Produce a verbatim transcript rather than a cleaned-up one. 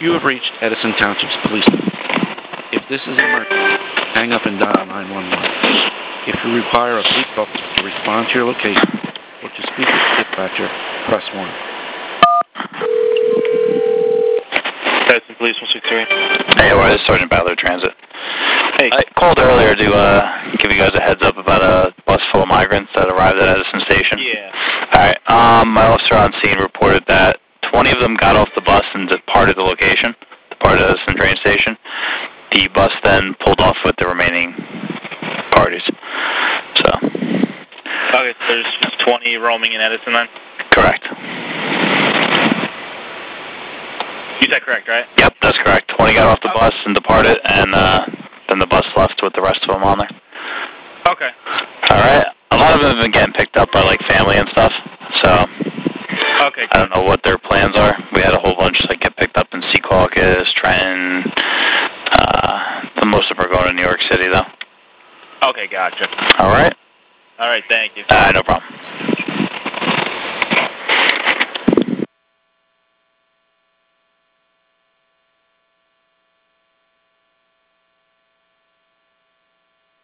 You have reached Edison Township's police. If this is an emergency, hang up and dial nine one one. If you require a police officer to respond to your location or to speak with the dispatcher, press one. Edison Police one six three. Hey, well, this is Sergeant Ballard, Transit. Hey. I called earlier to uh, give you guys a heads up about a bus full of migrants that arrived at Edison Station. Yeah. All right. Um, my officer on scene reported that twenty of them got off the bus and departed the location, departed Edison train station. The bus then pulled off with the remaining parties. So. Okay, so there's just twenty roaming in Edison then? Correct. You said correct, right? Yep, that's correct. twenty got off the bus and departed, and uh, then the bus left with the rest of them on there. Okay. All right. A lot of them have been getting picked up by, like, family and stuff, so okay. I don't know what their plans are. We had a whole bunch that get picked up in Secaucus, Trenton. Uh, the most of them are going to New York City, though. Okay, gotcha. All right. All right, thank you. Uh, no problem.